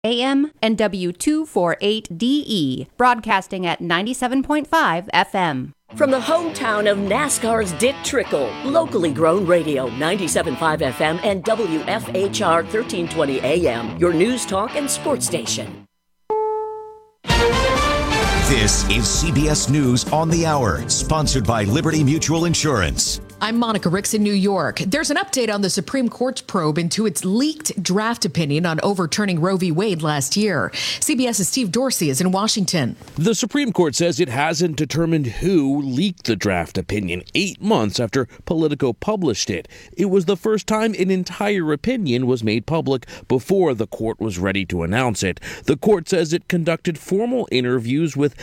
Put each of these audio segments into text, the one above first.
AM and W248DE, broadcasting at 97.5 FM. From the hometown of NASCAR's Dick Trickle, locally grown radio, 97.5 FM and WFHR 1320 AM, your news, talk, and sports station. This is CBS News on the Hour, sponsored by Liberty Mutual Insurance. I'm Monica Ricks in New York. There's an update on the Supreme Court's probe into its leaked draft opinion on overturning Roe v. Wade last year. CBS's Steve Dorsey is in Washington. The Supreme Court says it hasn't determined who leaked the draft opinion 8 months after Politico published it. It was the first time an entire opinion was made public before the court was ready to announce it. The court says it conducted formal interviews with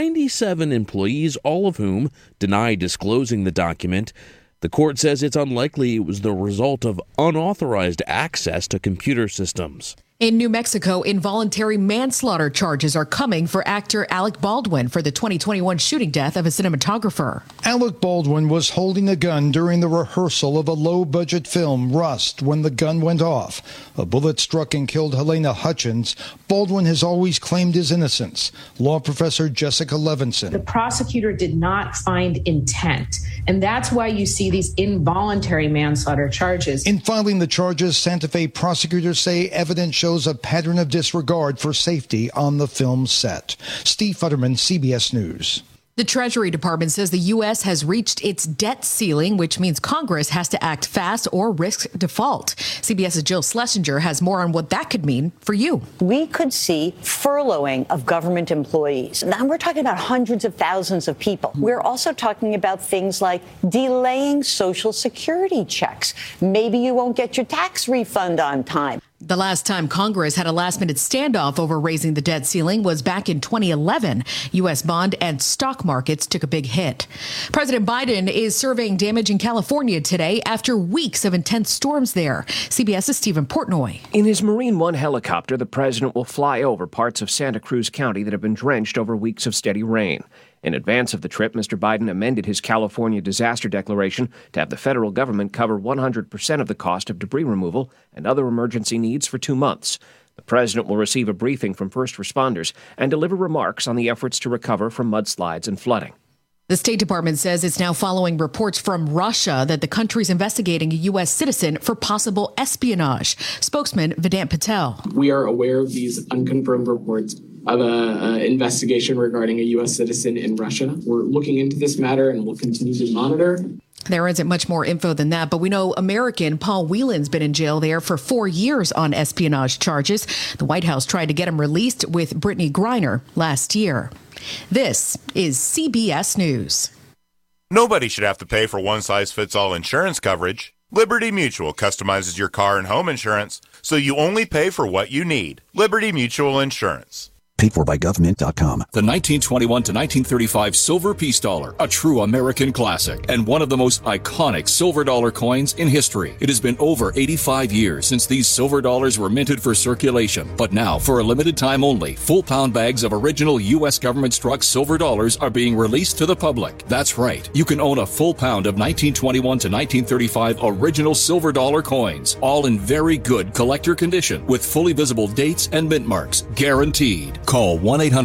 97 employees, all of whom denied disclosing the document. The court says it's unlikely it was the result of unauthorized access to computer systems. In New Mexico, involuntary manslaughter charges are coming for actor Alec Baldwin for the 2021 shooting death of a cinematographer. Alec Baldwin was holding a gun during the rehearsal of a low-budget film, Rust, when the gun went off. A bullet struck and killed Helena Hutchins. Baldwin has always claimed his innocence. Law professor Jessica Levinson. The prosecutor did not find intent, and that's why you see these involuntary manslaughter charges. In filing the charges, Santa Fe prosecutors say evidence shows a pattern of disregard for safety on the film set. Steve Futterman, CBS News. The Treasury Department says the U.S. has reached its debt ceiling, which means Congress has to act fast or risk default. CBS's Jill Schlesinger has more on what that could mean for you. We could see furloughing of government employees. Now we're talking about hundreds of thousands of people. We're also talking about things like delaying Social Security checks. Maybe you won't get your tax refund on time. The last time Congress had a last-minute standoff over raising the debt ceiling was back in 2011. U.S. bond and stock markets took a big hit. President Biden is surveying damage in California today after weeks of intense storms there. CBS's Stephen Portnoy. In his Marine One helicopter, the president will fly over parts of Santa Cruz County that have been drenched over weeks of steady rain. In advance of the trip, Mr. Biden amended his California disaster declaration to have the federal government cover 100% of the cost of debris removal and other emergency needs for 2 months. The president will receive a briefing from first responders and deliver remarks on the efforts to recover from mudslides and flooding. The State Department says it's now following reports from Russia that the country's investigating a U.S. citizen for possible espionage. Spokesman Vedant Patel. We are aware of these unconfirmed reports of an investigation regarding a U.S. citizen in Russia. We're looking into this matter and we'll continue to monitor. There isn't much more info than that, but we know American Paul Whelan's been in jail there for 4 years on espionage charges. The White House tried to get him released with Brittany Griner last year. This is CBS News. Nobody should have to pay for one-size-fits-all insurance coverage. Liberty Mutual customizes your car and home insurance, so you only pay for what you need. Liberty Mutual Insurance. Paid for by government.com. The 1921 to 1935 silver peace dollar, a true American classic, and one of the most iconic silver dollar coins in history. It has been over 85 years since these silver dollars were minted for circulation. But now, for a limited time only, full pound bags of original U.S. government struck silver dollars are being released to the public. That's right. You can own a full pound of 1921 to 1935 original silver dollar coins, all in very good collector condition, with fully visible dates and mint marks, guaranteed. Call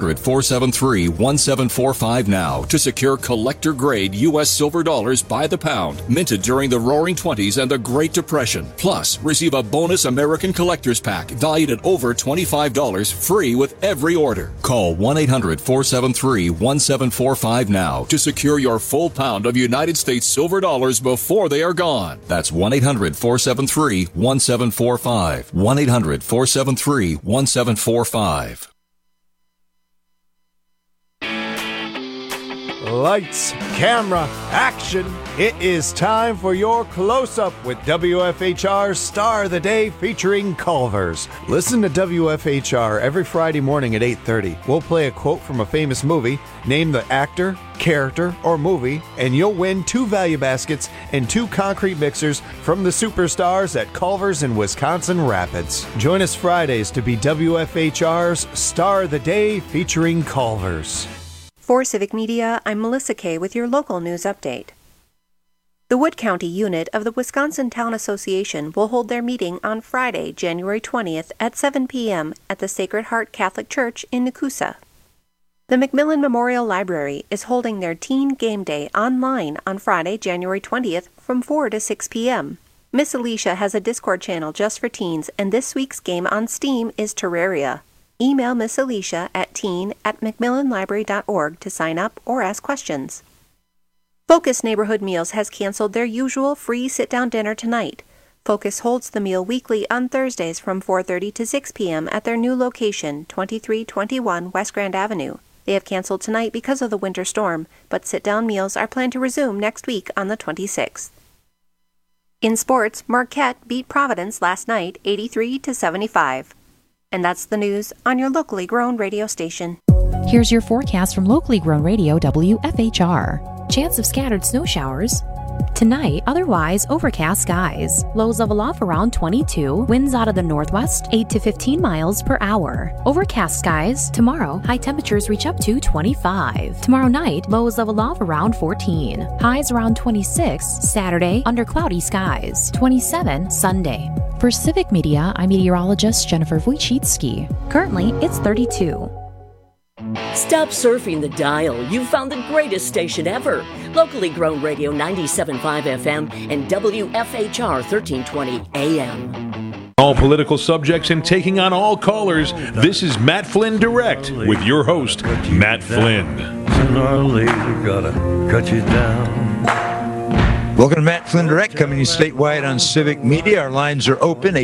1-800-473-1745 now to secure collector-grade U.S. silver dollars by the pound, minted during the Roaring Twenties and the Great Depression. Plus, receive a bonus American Collector's Pack valued at over $25 free with every order. Call 1-800-473-1745 now to secure your full pound of United States silver dollars before they are gone. That's 1-800-473-1745. 1-800-473-1745. Lights, camera, action. It is time for your close-up with WFHR's Star of the Day featuring Culver's. Listen to WFHR every Friday morning at 8:30. We'll play a quote from a famous movie, name the actor, character, or movie, and you'll win 2 value baskets and 2 concrete mixers from the superstars at Culver's in Wisconsin Rapids. Join us Fridays to be WFHR's Star of the Day featuring Culver's. For Civic Media, I'm Melissa Kay with your local news update. The Wood County unit of the Wisconsin Town Association will hold their meeting on Friday, January 20th at 7 p.m. at the Sacred Heart Catholic Church in Nakusa. The Macmillan Memorial Library is holding their Teen Game Day online on Friday, January 20th from 4 to 6 p.m. Miss Alicia has a Discord channel just for teens, and this week's game on Steam is Terraria. Email Miss Alicia at teen@macmillanlibrary.org to sign up or ask questions. Focus Neighborhood Meals has canceled their usual free sit-down dinner tonight. Focus holds the meal weekly on Thursdays from 4:30 to 6 p.m. at their new location, 2321 West Grand Avenue. They have canceled tonight because of the winter storm, but sit-down meals are planned to resume next week on the 26th. In sports, Marquette beat Providence last night 83-75. And that's the news on your locally grown radio station. Here's your forecast from locally grown radio WFHR. Chance of scattered snow showers. Tonight, otherwise overcast skies. Lows level off around 22. Winds out of the northwest, 8 to 15 miles per hour. Overcast skies. Tomorrow, high temperatures reach up to 25. Tomorrow night, lows level off around 14. Highs around 26. Saturday, under cloudy skies. 27 Sunday. For Civic Media, I'm meteorologist Jennifer Wojcicki. Currently, it's 32. Stop surfing the dial. You've found the greatest station ever. Locally grown radio 97.5 FM and WFHR 1320 AM. All political subjects and taking on all callers. This is Matt Flynn Direct with your host, Matt Flynn. Sooner or later, gotta cut you down. Welcome to Matt Flynn Direct, coming to you statewide on Civic Media. Our lines are open,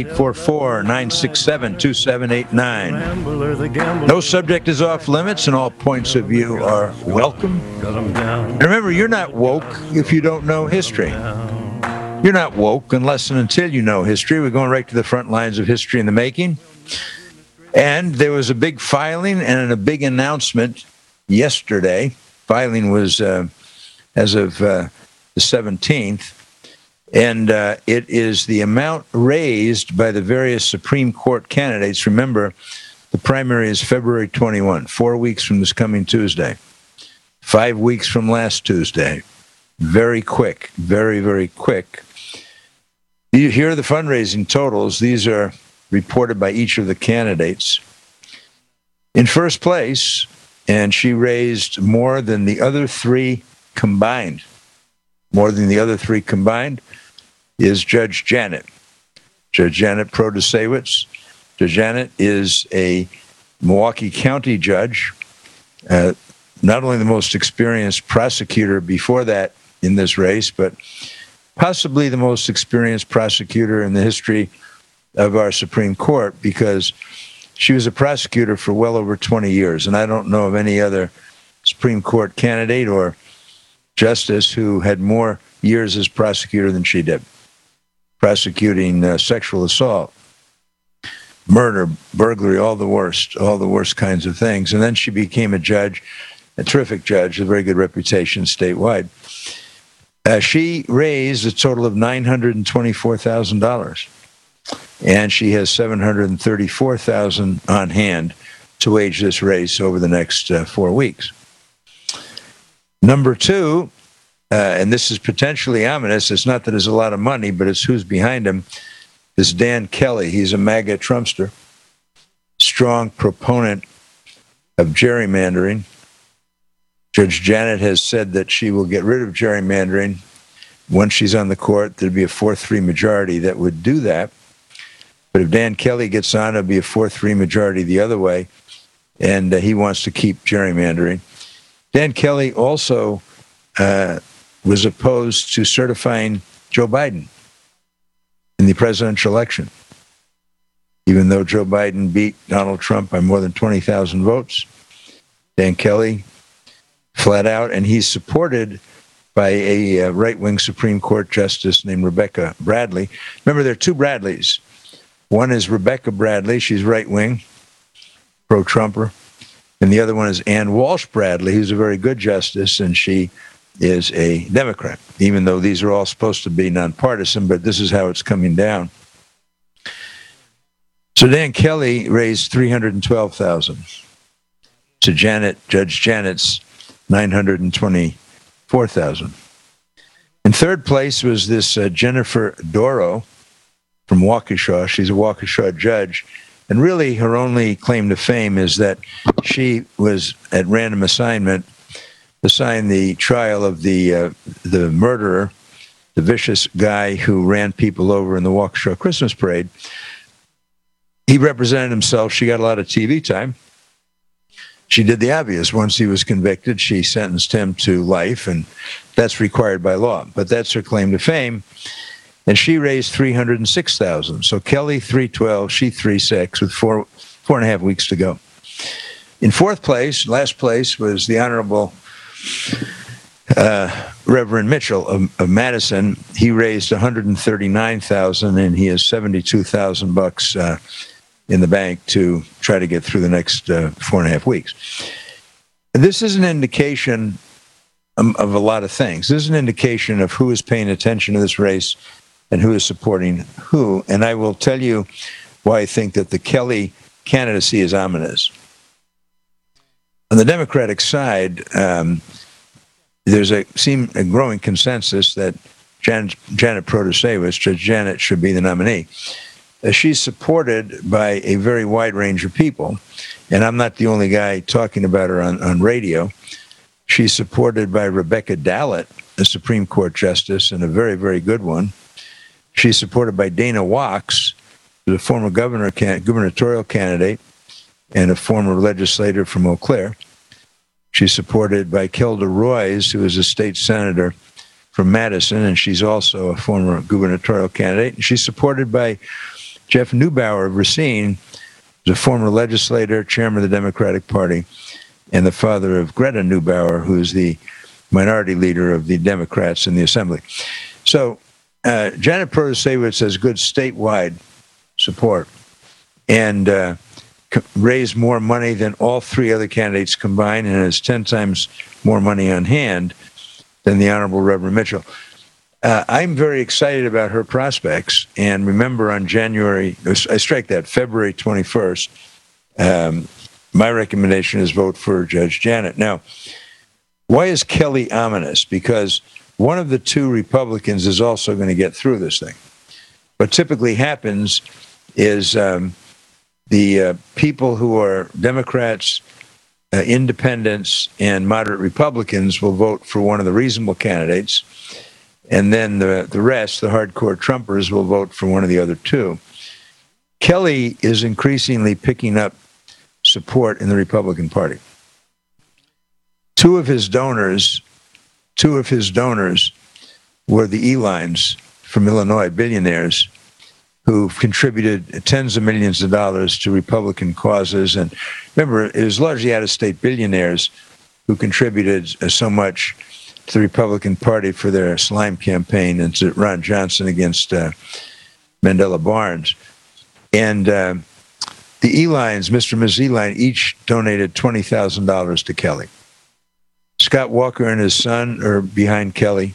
844-967-2789. No subject is off limits, and all points of view are welcome. And remember, you're not woke if you don't know history. You're not woke unless and until you know history. We're going right to the front lines of history in the making. And there was a big filing and a big announcement yesterday. Filing was as of the 17th, and it is the amount raised by the various Supreme Court candidates. Remember, the primary is February 21, 4 weeks from this coming Tuesday, 5 weeks from last Tuesday. Very quick, very, very quick. Here are the fundraising totals. These are reported by each of the candidates. In first place, and she raised more than the other three combined, is Judge Janet. Judge Janet Protasewicz. Judge Janet is a Milwaukee County judge, not only the most experienced prosecutor before that in this race, but possibly the most experienced prosecutor in the history of our Supreme Court, because she was a prosecutor for well over 20 years, and I don't know of any other Supreme Court candidate or justice who had more years as prosecutor than she did, prosecuting sexual assault, murder, burglary, all the worst kinds of things. And then she became a judge, a terrific judge, a very good reputation statewide. She raised a total of $924,000, and she has $734,000 on hand to wage this race over the next 4 weeks. Number two, and this is potentially ominous, it's not that there's a lot of money, but it's who's behind him, is Dan Kelly. He's a MAGA Trumpster, strong proponent of gerrymandering. Judge Janet has said that she will get rid of gerrymandering once she's on the court. There'd be a 4-3 majority that would do that. But if Dan Kelly gets on, it'll be a 4-3 majority the other way, and he wants to keep gerrymandering. Dan Kelly also was opposed to certifying Joe Biden in the presidential election. Even though Joe Biden beat Donald Trump by more than 20,000 votes, Dan Kelly flat out, and he's supported by a right-wing Supreme Court justice named Rebecca Bradley. Remember, there are two Bradleys. One is Rebecca Bradley. She's right-wing, pro-Trumper. And the other one is Ann Walsh Bradley, who's a very good justice, and she is a Democrat, even though these are all supposed to be nonpartisan, but this is how it's coming down. So Dan Kelly raised $312,000 to Judge Janet's $924,000. In third place was this Jennifer Doro from Waukesha. She's a Waukesha judge. And really, her only claim to fame is that she was, at random assignment, assigned the trial of the murderer, the vicious guy who ran people over in the Waukesha Christmas parade. He represented himself. She got a lot of TV time. She did the obvious. Once he was convicted, she sentenced him to life, and that's required by law. But that's her claim to fame. And she raised $306,000. So Kelly, $312,000, she $306,000, with four and a half weeks to go. In fourth place, last place, was the Honorable Reverend Mitchell of Madison. He raised $139,000, and he has $72,000 in the bank to try to get through the next 4.5 weeks. And this is an indication of a lot of things. This is an indication of who is paying attention to this race and who is supporting who. And I will tell you why I think that the Kelly candidacy is ominous. On the Democratic side, there's a growing consensus that Janet Protasewicz, Judge Janet, should be the nominee. She's supported by a very wide range of people, and I'm not the only guy talking about her on radio. She's supported by Rebecca Dallett, a Supreme Court justice, and a very, very good one. She's supported by Dana Wachs, who's a former gubernatorial candidate and a former legislator from Eau Claire. She's supported by Kelda Roys, who is a state senator from Madison, and she's also a former gubernatorial candidate. And she's supported by Jeff Neubauer of Racine, who's a former legislator, chairman of the Democratic Party, and the father of Greta Neubauer, who is the minority leader of the Democrats in the Assembly. So Janet Protasewicz has good statewide support and raised more money than all three other candidates combined, and has 10 times more money on hand than the Honorable Reverend Mitchell. I'm very excited about her prospects. And remember, on February 21st, my recommendation is vote for Judge Janet. Now, why is Kelly ominous? Because one of the two Republicans is also going to get through this thing. What typically happens is the people who are Democrats, independents, and moderate Republicans will vote for one of the reasonable candidates, and then the rest, the hardcore Trumpers, will vote for one of the other two. Kelly is increasingly picking up support in the Republican Party. Two of his donors were the Elines from Illinois, billionaires, who contributed tens of millions of dollars to Republican causes. And remember, it was largely out-of-state billionaires who contributed so much to the Republican Party for their slime campaign and to Ron Johnson against Mandela Barnes. And the Elines, Mr. and Ms. Eline, each donated $20,000 to Kelly. Scott Walker and his son are behind Kelly.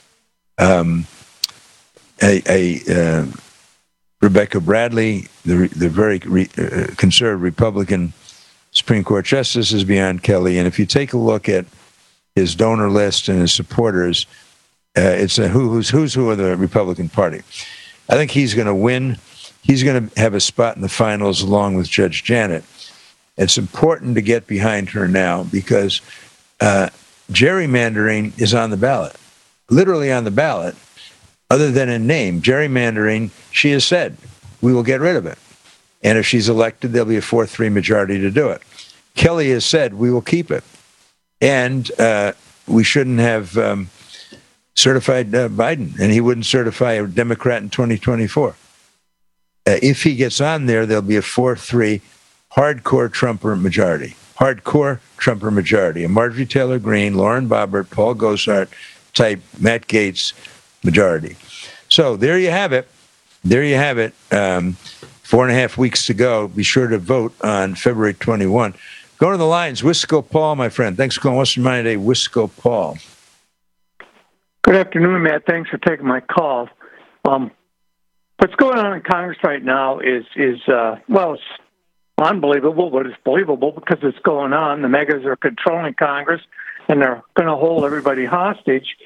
Rebecca Bradley, the very conservative Republican Supreme Court justice, is behind Kelly. And if you take a look at his donor list and his supporters, it's a who's who of the Republican Party. I think he's going to win. He's going to have a spot in the finals along with Judge Janet. It's important to get behind her now because gerrymandering is on the ballot, literally on the ballot, other than in name. Gerrymandering, she has said, we will get rid of it. And if she's elected, there'll be a 4-3 majority to do it. Kelly has said, we will keep it. And we shouldn't have certified Biden, and he wouldn't certify a Democrat in 2024. If he gets on there, there'll be a 4-3 hardcore Trumper majority. Hardcore Trumper majority. A Marjorie Taylor Greene, Lauren Boebert, Paul Gosar type Matt Gaetz majority. So there you have it. There you have it. 4.5 weeks to go. Be sure to vote on February 21. Go to the lines. Wisco Paul, my friend. Thanks for calling Western Mind today. Wisco Paul. Good afternoon, Matt. Thanks for taking my call. What's going on in Congress right now is well, it's unbelievable, but it's believable because it's going on. The megas are controlling Congress, and they're going to hold everybody hostage.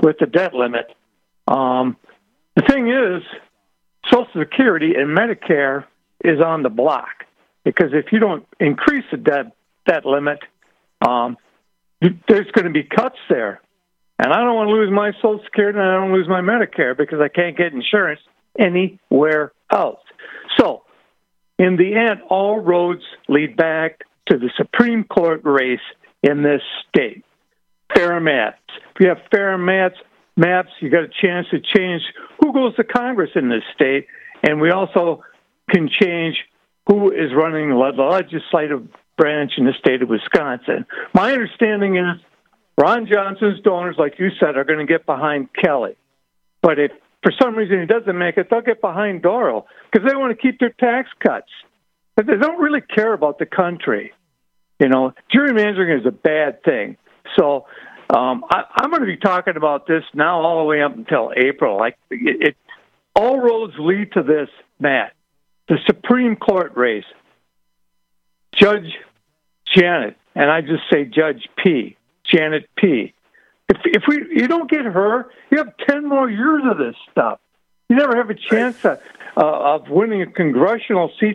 with the debt limit. The thing is, Social Security and Medicare is on the block, because if you don't increase the debt limit, there's going to be cuts there. And I don't want to lose my Social Security, and I don't lose my Medicare because I can't get insurance anywhere else. So, in the end, all roads lead back to the Supreme Court race in this state. Fair maps. If you have fair maps, you got a chance to change who goes to Congress in this state, and we also can change who is running the legislative branch in the state of Wisconsin. My understanding is Ron Johnson's donors, like you said, are going to get behind Kelly. But if for some reason he doesn't make it, they'll get behind Doral because they want to keep their tax cuts. But they don't really care about the country. You know, gerrymandering is a bad thing. So I'm going to be talking about this now all the way up until April. All roads lead to this, Matt. The Supreme Court race. Judge Janet, and I just say Judge P, Janet P. If you don't get her, you have 10 more years of this stuff. You never have a chance of winning a congressional seat.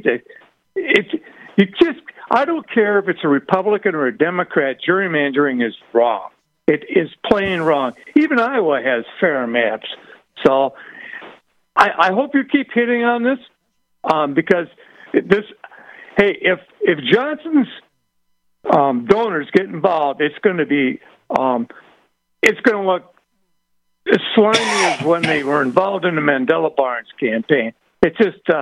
I don't care if it's a Republican or a Democrat. Gerrymandering is wrong. It is plain wrong. Even Iowa has fair maps. So I hope you keep hitting on this because this. Hey, if Johnson's donors get involved, it's going to be it's going to look as slimy as when they were involved in the Mandela Barnes campaign. It's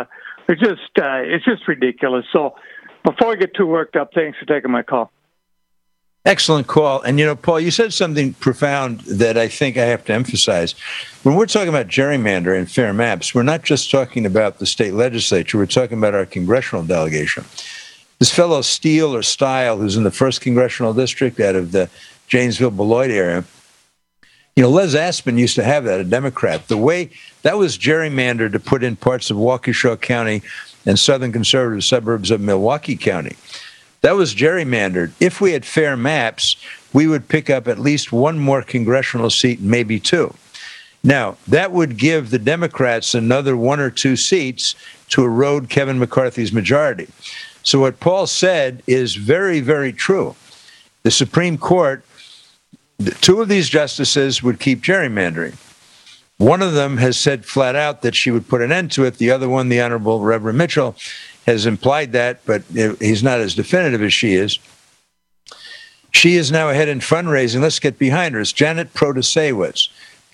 just ridiculous. So before I get too worked up, thanks for taking my call. Excellent call. And, you know, Paul, you said something profound that I think I have to emphasize. When we're talking about gerrymandering and fair maps, we're not just talking about the state legislature. We're talking about our congressional delegation. This fellow Steele, who's in the 1st Congressional District out of the Janesville-Beloit area, you know, Les Aspin used to have that, a Democrat. The way that was gerrymandered to put in parts of Waukesha County and southern conservative suburbs of Milwaukee County. That was gerrymandered. If we had fair maps, we would pick up at least one more congressional seat, maybe two. Now, that would give the Democrats another 1 or 2 seats to erode Kevin McCarthy's majority. So what Paul said is very, very true. The Supreme Court, 2 of these justices would keep gerrymandering. One of them has said flat out that she would put an end to it. The other one, the Honorable Reverend Mitchell, has implied that, but he's not as definitive as she is. She is now ahead in fundraising. Let's get behind her. It's Janet Protasiewicz,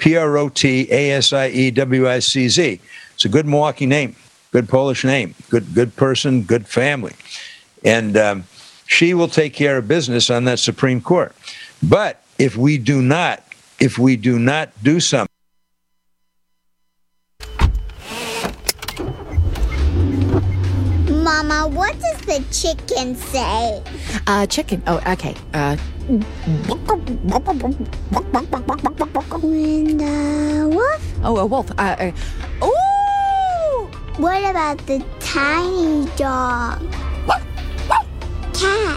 Protasiewicz. It's a good Milwaukee name, good Polish name, good person, good family. And she will take care of business on that Supreme Court. But if we do not do something, Mama, what does the chicken say? Chicken. Oh, okay. When the wolf? Oh, a wolf. Ooh! What about the tiny dog? Cat.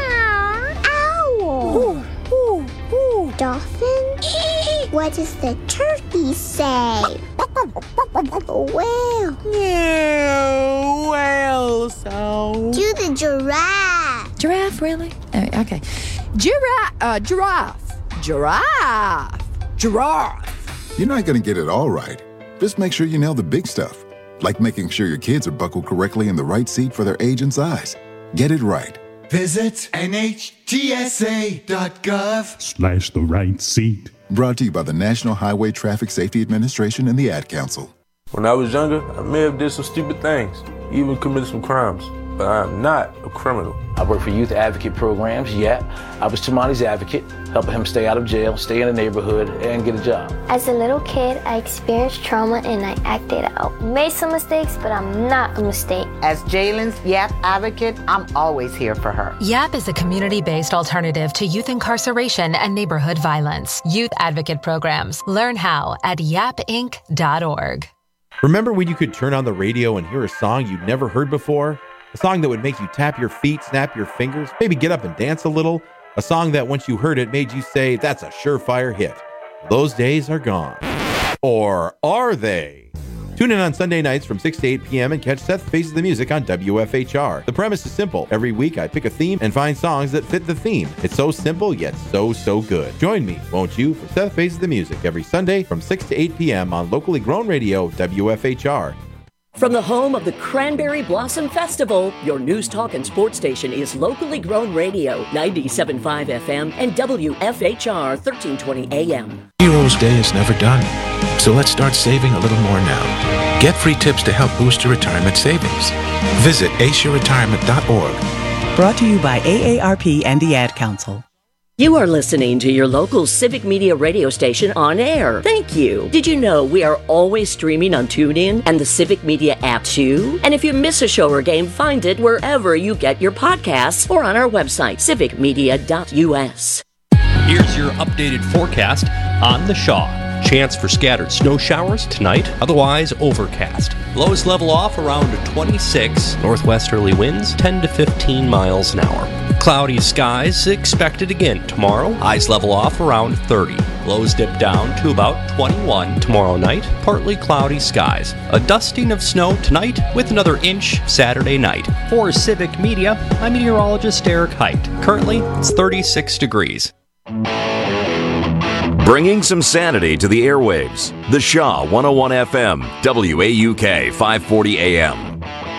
Owl. Ooh, ooh, ooh. Dolphin? What does the turkey say? Whale. Yeah, whale sound. Do the giraffe. Giraffe, really? Okay. Giraffe. You're not going to get it all right. Just make sure you nail the big stuff, like making sure your kids are buckled correctly in the right seat for their age and size. Get it right. Visit NHTSA.gov/the right seat. Brought to you by the National Highway Traffic Safety Administration and the Ad Council. When I was younger, I may have did some stupid things, even committed some crimes, but I am not a criminal. I work for youth advocate programs. Yeah, I was Tamani's advocate, helping him stay out of jail, stay in the neighborhood, and get a job. As a little kid, I experienced trauma and I acted out. Made some mistakes, but I'm not a mistake. As Jalen's YAP advocate, I'm always here for her. YAP is a community-based alternative to youth incarceration and neighborhood violence. Youth advocate programs. Learn how at yapinc.org. Remember when you could turn on the radio and hear a song you'd never heard before? A song that would make you tap your feet, snap your fingers, maybe get up and dance a little? A song that once you heard it made you say, that's a surefire hit. Those days are gone. Or are they? Tune in on Sunday nights from 6 to 8 p.m. and catch Seth Faces the Music on WFHR. The premise is simple. Every week I pick a theme and find songs that fit the theme. It's so simple, yet so good. Join me, won't you, for Seth Faces the Music every Sunday from 6 to 8 p.m. on locally grown radio WFHR. From the home of the Cranberry Blossom Festival, your news talk and sports station is locally grown radio, 97.5 FM and WFHR 1320 AM. Heroes Day is never done, so let's start saving a little more now. Get free tips to help boost your retirement savings. Visit aceyourretirement.org. Brought to you by AARP and the Ad Council. You are listening to your local Civic Media radio station on air. Thank you. Did you know we are always streaming on TuneIn and the Civic Media app too? And if you miss a show or game, find it wherever you get your podcasts or on our website, civicmedia.us. Here's your updated forecast on the Shaw. Chance for scattered snow showers tonight, otherwise overcast. Lows level off around 26. Northwesterly winds 10 to 15 miles an hour. Cloudy skies expected again tomorrow. Highs level off around 30. Lows dip down to about 21 tomorrow night. Partly cloudy skies. A dusting of snow tonight with another inch Saturday night. For Civic Media, I'm meteorologist Eric Height. Currently, it's 36 degrees. Bringing some sanity to the airwaves. The Shaw 101 FM, WAUK 540 AM.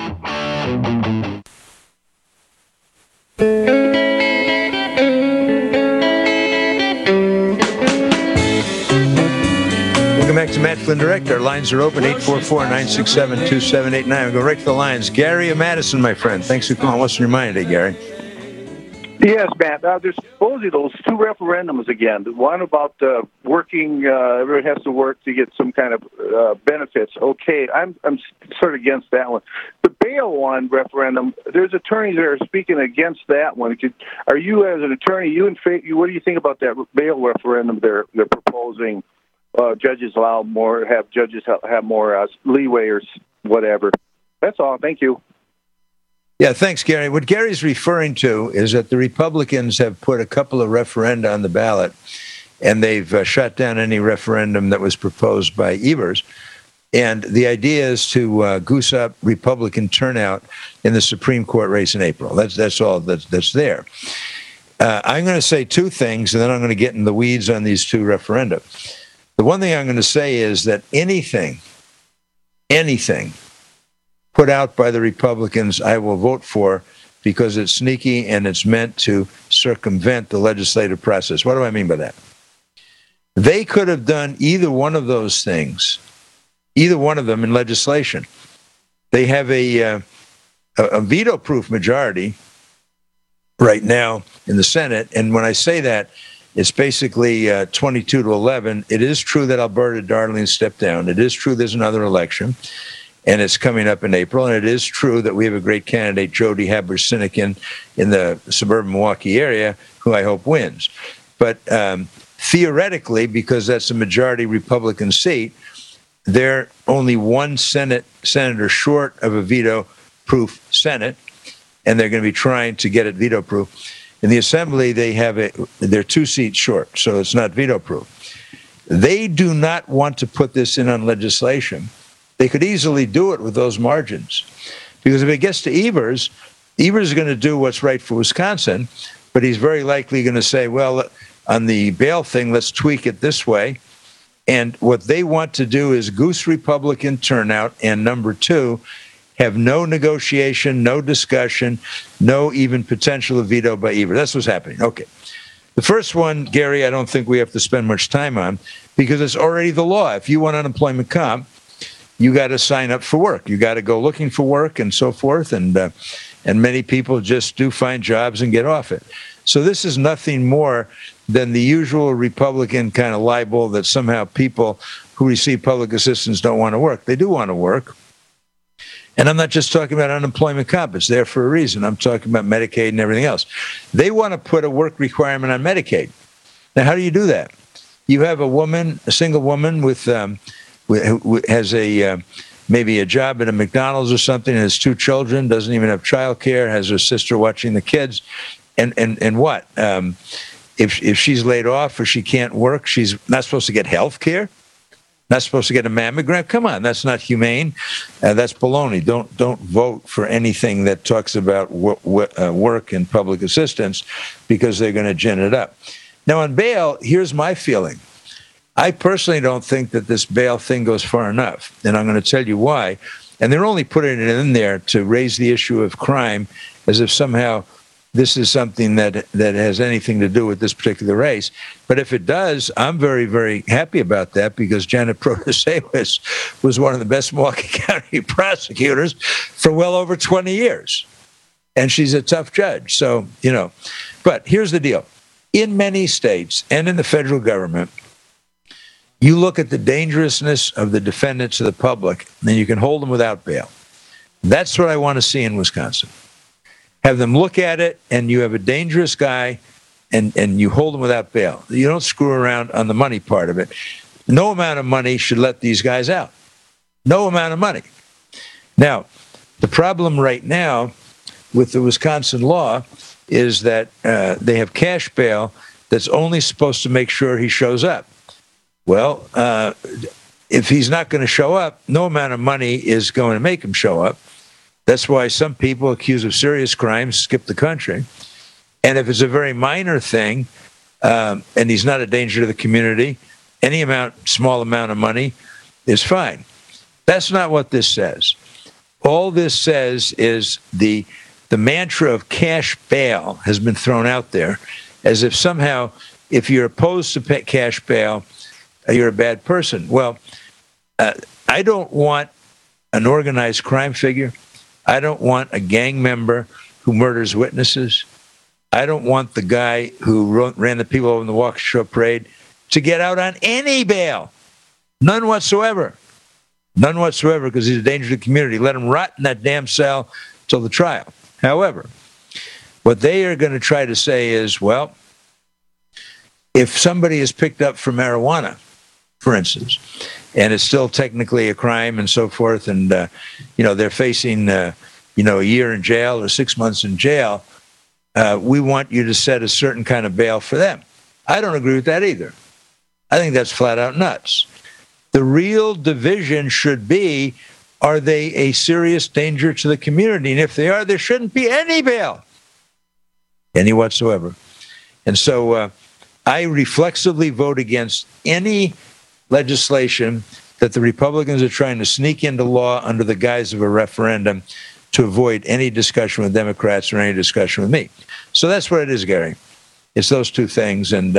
Welcome back to Matt Flynn Direct. Our lines are open, 844-967-2789. We go right to the lines. Gary of Madison, my friend. Thanks for calling. What's on your mind today, Gary? Yes, Matt. There's supposedly those two referendums again. The one about working, everyone has to work to get some kind of benefits. Okay, I'm sort of against that one. The bail one referendum, there's attorneys that are speaking against that one. Are you, as an attorney, what do you think about that bail referendum they're proposing? Judges have more leeway or whatever. That's all. Thank you. Yeah, thanks, Gary. What Gary's referring to is that the Republicans have put a couple of referenda on the ballot, and they've shut down any referendum that was proposed by Evers. And the idea is to goose up Republican turnout in the Supreme Court race in April. That's all that's there. I'm going to say two things, and then I'm going to get in the weeds on these two referenda. The one thing I'm going to say is that anything put out by the Republicans, I will vote for, because it's sneaky and it's meant to circumvent the legislative process. What do I mean by that? They could have done either one of those things, either one of them in legislation. They have a veto-proof majority right now in the Senate, and when I say that, it's basically 22-11. It is true that Alberta Darling stepped down. It is true there's another election, and it's coming up in April. And it is true that we have a great candidate, Jody Haber-Sinekin, in the suburban Milwaukee area, who I hope wins. But theoretically, because that's a majority Republican seat, they're only one senator short of a veto-proof Senate, and they're going to be trying to get it veto-proof. In the Assembly, they're 2 seats short, so it's not veto-proof. They do not want to put this in on legislation. They could easily do it with those margins, because if it gets to Evers is going to do what's right for Wisconsin, but he's very likely going to say, well, on the bail thing, let's tweak it this way. And what they want to do is goose Republican turnout, and number two, have no negotiation, no discussion, no even potential of veto by Evers. That's what's happening. Okay. The first one, Gary, I don't think we have to spend much time on, because it's already the law. If you want unemployment comp, you got to sign up for work. You got to go looking for work and so forth. And many people just do find jobs and get off it. So this is nothing more than the usual Republican kind of libel that somehow people who receive public assistance don't want to work. They do want to work. And I'm not just talking about unemployment comp. It's there for a reason. I'm talking about Medicaid and everything else. They want to put a work requirement on Medicaid. Now, how do you do that? You have a single woman who has maybe a job at a McDonald's or something, and has 2 children, doesn't even have childcare, has her sister watching the kids, and what? if she's laid off or she can't work, she's not supposed to get health care, not supposed to get a mammogram. Come on, that's not humane. That's baloney. Don't vote for anything that talks about work and public assistance, because they're going to gin it up. Now, on bail, here's my feeling. I personally don't think that this bail thing goes far enough, and I'm going to tell you why. And they're only putting it in there to raise the issue of crime, as if somehow this is something that has anything to do with this particular race. But if it does, I'm very, very happy about that, because Janet Protasewicz was one of the best Milwaukee County prosecutors for well over 20 years. And she's a tough judge. So, but here's the deal. In many states and in the federal government, you look at the dangerousness of the defendant to the public, and you can hold them without bail. That's what I want to see in Wisconsin. Have them look at it, and you have a dangerous guy, and you hold him without bail. You don't screw around on the money part of it. No amount of money should let these guys out. No amount of money. Now, the problem right now with the Wisconsin law is that they have cash bail that's only supposed to make sure he shows up. Well, if he's not going to show up, no amount of money is going to make him show up. That's why some people accused of serious crimes skip the country. And if it's a very minor thing, and he's not a danger to the community, any small amount of money is fine. That's not what this says. All this says is the mantra of cash bail has been thrown out there, as if somehow if you're opposed to cash bail, you're a bad person. Well, I don't want an organized crime figure. I don't want a gang member who murders witnesses. I don't want the guy who ran the people over in the Waukesha Parade to get out on any bail. None whatsoever. None whatsoever, because he's a danger to the community. Let him rot in that damn cell till the trial. However, what they are going to try to say is, well, if somebody is picked up for marijuana, for instance, and it's still technically a crime and so forth, and they're facing a year in jail or 6 months in jail, we want you to set a certain kind of bail for them. I don't agree with that either. I think that's flat out nuts. The real division should be, are they a serious danger to the community? And if they are, there shouldn't be any bail, any whatsoever. And so I reflexively vote against any legislation that the Republicans are trying to sneak into law under the guise of a referendum to avoid any discussion with Democrats or any discussion with me. So that's what it is, Gary. It's those two things. And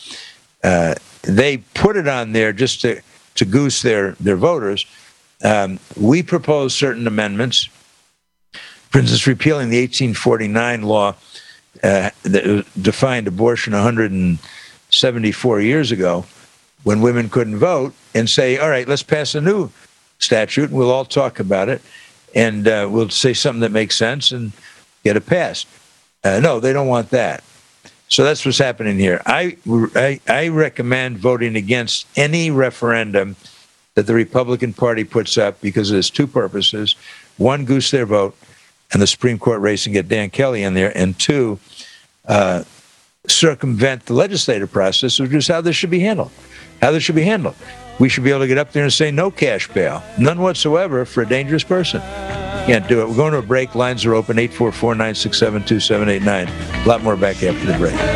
they put it on there just to goose their voters. We propose certain amendments. For instance, repealing the 1849 law that defined abortion 174 years ago, when women couldn't vote, and say, all right, let's pass a new statute, and we'll all talk about it, and we'll say something that makes sense and get it passed. No, they don't want that. So that's what's happening here. I recommend voting against any referendum that the Republican Party puts up, because there's two purposes. One, goose their vote and the Supreme Court race and get Dan Kelly in there, and two, circumvent the legislative process, which is how this should be handled. We should be able to get up there and say no cash bail, none whatsoever, for a dangerous person. Can't do it. We're going to a break. Lines are open, 844-967-2789. A lot more back after the break.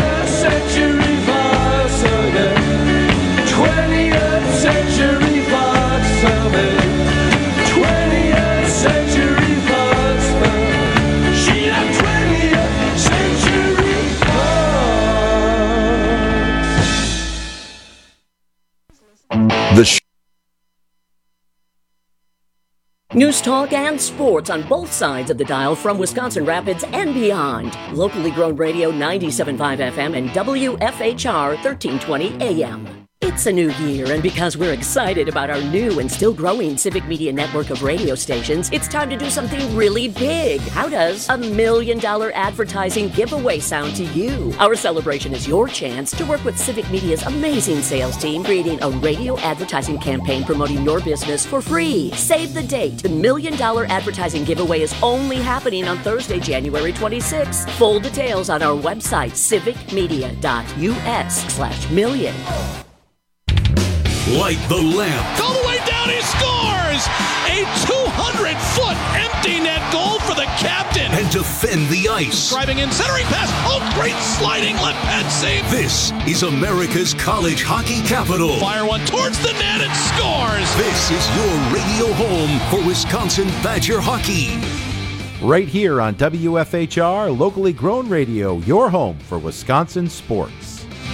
News talk and sports on both sides of the dial from Wisconsin Rapids and beyond. Locally grown radio 97.5 FM and WFHR 1320 AM. It's a new year, and because we're excited about our new and still growing Civic Media network of radio stations, it's time to do something really big. How does $1 million advertising giveaway sound to you? Our celebration is your chance to work with Civic Media's amazing sales team, creating a radio advertising campaign promoting your business for free. Save the date. The $1 million advertising giveaway is only happening on Thursday, January 26th. Full details on our website, civicmedia.us/million. Light the lamp. All the way down, he scores! A 200-foot empty net goal for the captain. And defend the ice. Driving in, centering pass. Oh, great sliding left pad save. This is America's college hockey capital. Fire one towards the net and scores. This is your radio home for Wisconsin Badger hockey. Right here on WFHR, locally grown radio, your home for Wisconsin sports.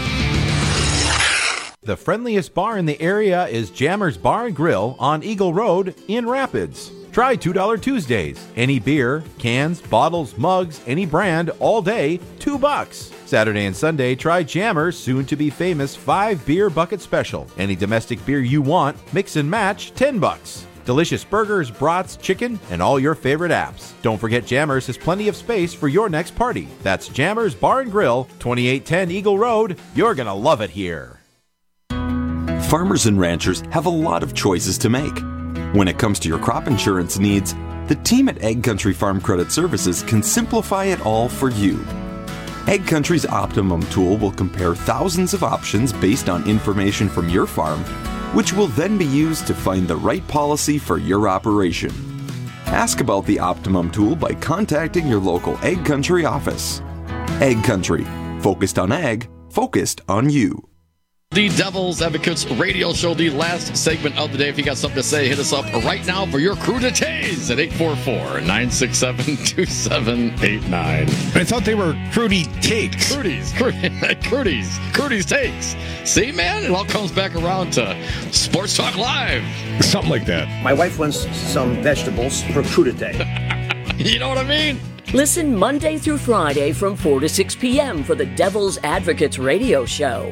The friendliest bar in the area is Jammer's Bar and Grill on Eagle Road in Rapids. Try $2 Tuesdays. Any beer, cans, bottles, mugs, any brand, all day, $2. Saturday and Sunday, try Jammer's soon-to-be-famous 5-beer bucket special. Any domestic beer you want, mix and match, $10. Delicious burgers, brats, chicken, and all your favorite apps. Don't forget Jammer's has plenty of space for your next party. That's Jammer's Bar and Grill, 2810 Eagle Road. You're going to love it here. Farmers and ranchers have a lot of choices to make. When it comes to your crop insurance needs, the team at AgCountry Farm Credit Services can simplify it all for you. AgCountry's Optimum tool will compare thousands of options based on information from your farm, which will then be used to find the right policy for your operation. Ask about the Optimum tool by contacting your local AgCountry office. AgCountry, focused on ag, focused on you. The Devil's Advocates radio show, the last segment of the day. If you got something to say, hit us up right now for your cruditays at 844-967-2789. I thought they were Crudy Takes. Crudy's Takes. See, man, it all comes back around to Sports Talk Live. Something like that. My wife wants some vegetables for crudité. You know what I mean? Listen Monday through Friday from 4 to 6 p.m. for the Devil's Advocates radio show.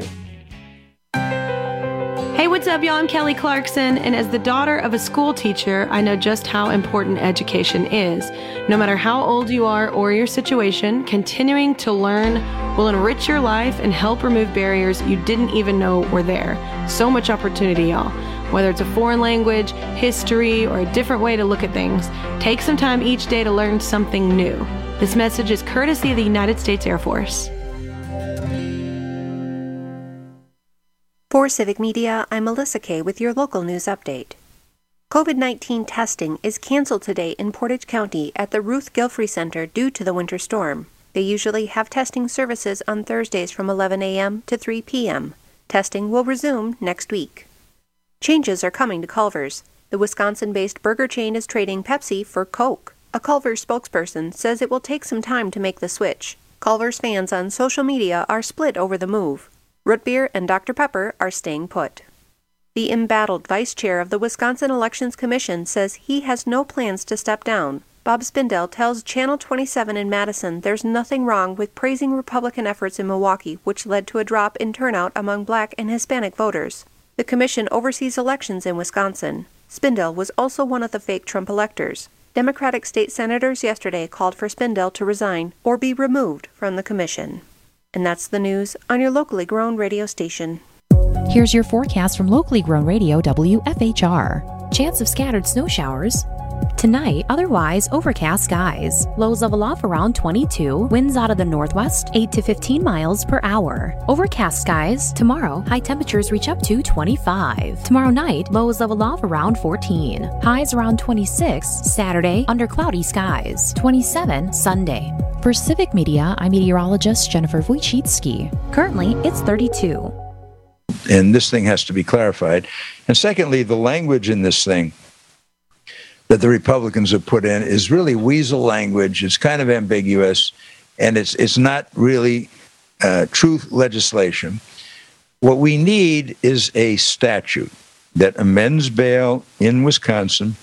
Hey, what's up, y'all? I'm Kelly Clarkson, and as the daughter of a school teacher, I know just how important education is. No matter how old you are or your situation, continuing to learn will enrich your life and help remove barriers you didn't even know were there. So much opportunity, y'all. Whether it's a foreign language, history, or a different way to look at things, take some time each day to learn something new. This message is courtesy of the United States Air Force. For Civic Media, I'm Melissa Kay with your local news update. COVID-19 testing is canceled today in Portage County at the Ruth Gilfrey Center due to the winter storm. They usually have testing services on Thursdays from 11 a.m. to 3 p.m. Testing will resume next week. Changes are coming to Culver's. The Wisconsin-based burger chain is trading Pepsi for Coke. A Culver's spokesperson says it will take some time to make the switch. Culver's fans on social media are split over the move. Root Beer and Dr. Pepper are staying put. The embattled vice chair of the Wisconsin Elections Commission says he has no plans to step down. Bob Spindell tells Channel 27 in Madison there's nothing wrong with praising Republican efforts in Milwaukee, which led to a drop in turnout among Black and Hispanic voters. The commission oversees elections in Wisconsin. Spindell was also one of the fake Trump electors. Democratic state senators yesterday called for Spindell to resign or be removed from the commission. And that's the news on your locally grown radio station. Here's your forecast from locally grown radio WFHR. Chance of scattered snow showers. Tonight, otherwise overcast skies. Lows level off around 22. Winds out of the northwest, 8 to 15 miles per hour. Overcast skies. Tomorrow, high temperatures reach up to 25. Tomorrow night, lows level off around 14. Highs around 26. Saturday, under cloudy skies. 27 Sunday. For Civic Media, I'm meteorologist Jennifer Wojcicki. Currently, it's 32. And this thing has to be clarified. And secondly, the language in this thing that the Republicans have put in is really weasel language. It's kind of ambiguous, and it's not really true legislation. What we need is a statute that amends bail in Wisconsin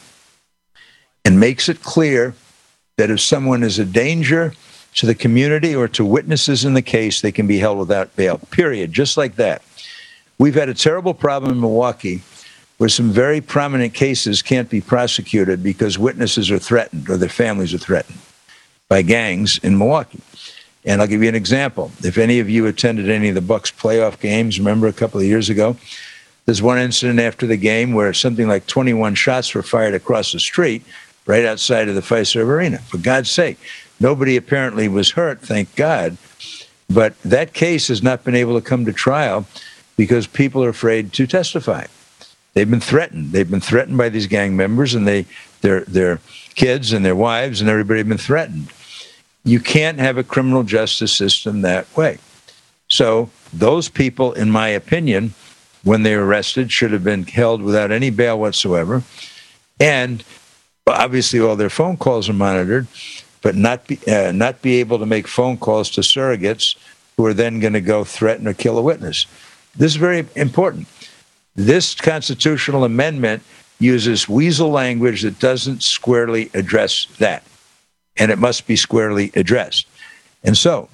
and makes it clear that if someone is a danger to the community or to witnesses in the case, they can be held without bail, period, just like that. We've had a terrible problem in Milwaukee where some very prominent cases can't be prosecuted because witnesses are threatened or their families are threatened by gangs in Milwaukee. And I'll give you an example. If any of you attended any of the Bucks playoff games, remember a couple of years ago, there's one incident after the game where something like 21 shots were fired across the street right outside of the Fiserv Arena. For God's sake, nobody apparently was hurt, thank God. But that case has not been able to come to trial because people are afraid to testify. They've been threatened. They've been threatened by these gang members, and their kids and their wives and everybody have been threatened. You can't have a criminal justice system that way. So those people, in my opinion, when they were arrested, should have been held without any bail whatsoever. And obviously all their phone calls are monitored, but not be able to make phone calls to surrogates who are then going to go threaten or kill a witness. This is very important. This constitutional amendment uses weasel language that doesn't squarely address that. And it must be squarely addressed. And so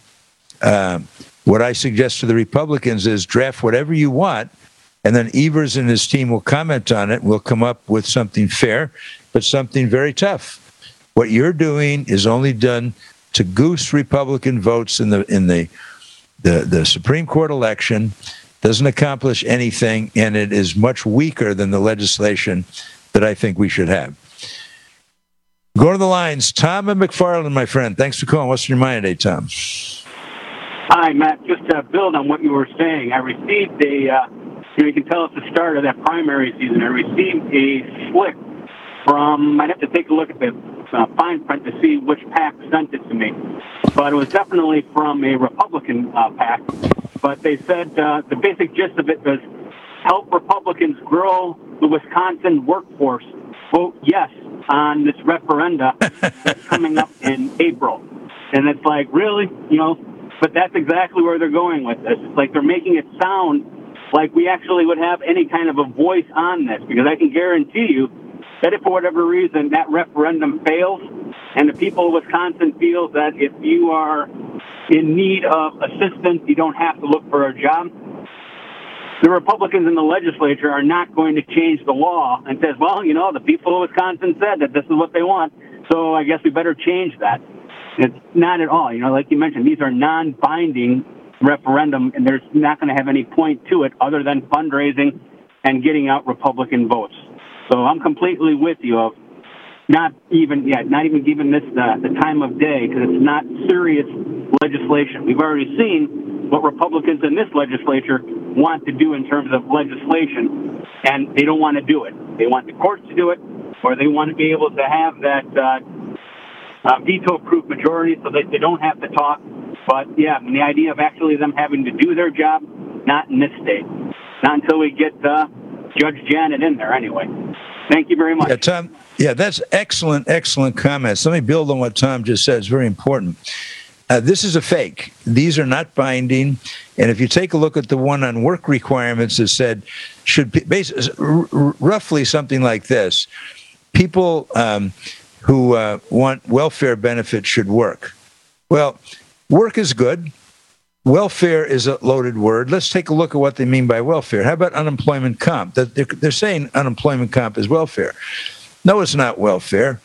what I suggest to the Republicans is draft whatever you want, and then Evers and his team will comment on it. We'll come up with something fair, but something very tough. What you're doing is only done to goose Republican votes in the Supreme Court election, doesn't accomplish anything, and it is much weaker than the legislation that I think we should have. Go to the lines. Tom and McFarland, my friend. Thanks for calling. What's on your mind today, Tom? Hi, Matt. Just to build on what you were saying, I received you can tell at the start of that primary season, I received a slip from, I'd have to take a look at the fine print to see which PAC sent it to me. But it was definitely from a Republican PAC. But they said the basic gist of it was help Republicans grow the Wisconsin workforce. Vote yes on this referenda that's coming up in April. And it's like, really? But that's exactly where they're going with this. It's like they're making it sound like we actually would have any kind of a voice on this, because I can guarantee you that if for whatever reason that referendum fails and the people of Wisconsin feel that if you are in need of assistance, you don't have to look for a job, the Republicans in the legislature are not going to change the law and says, well, the people of Wisconsin said that this is what they want, so I guess we better change that. It's not at all. Like you mentioned, these are non-binding referendum, and there's not going to have any point to it other than fundraising and getting out Republican votes. So I'm completely with you of not even giving this the time of day, because it's not serious legislation. We've already seen what Republicans in this legislature want to do in terms of legislation, and they don't want to do it. They want the courts to do it, or they want to be able to have that veto-proof majority so that they don't have to talk. But, the idea of actually them having to do their job, not in this state. Not until we get Judge Janet in there anyway. Thank you very much. Yeah, Tom, that's excellent comments. Let me build on what Tom just said. It's very important. This is a fake. These are not binding. And if you take a look at the one on work requirements, it said should be roughly something like this. People who want welfare benefits should work. Well, work is good. Welfare is a loaded word. Let's take a look at what they mean by welfare. How about unemployment comp? They're saying unemployment comp is welfare. No, it's not welfare.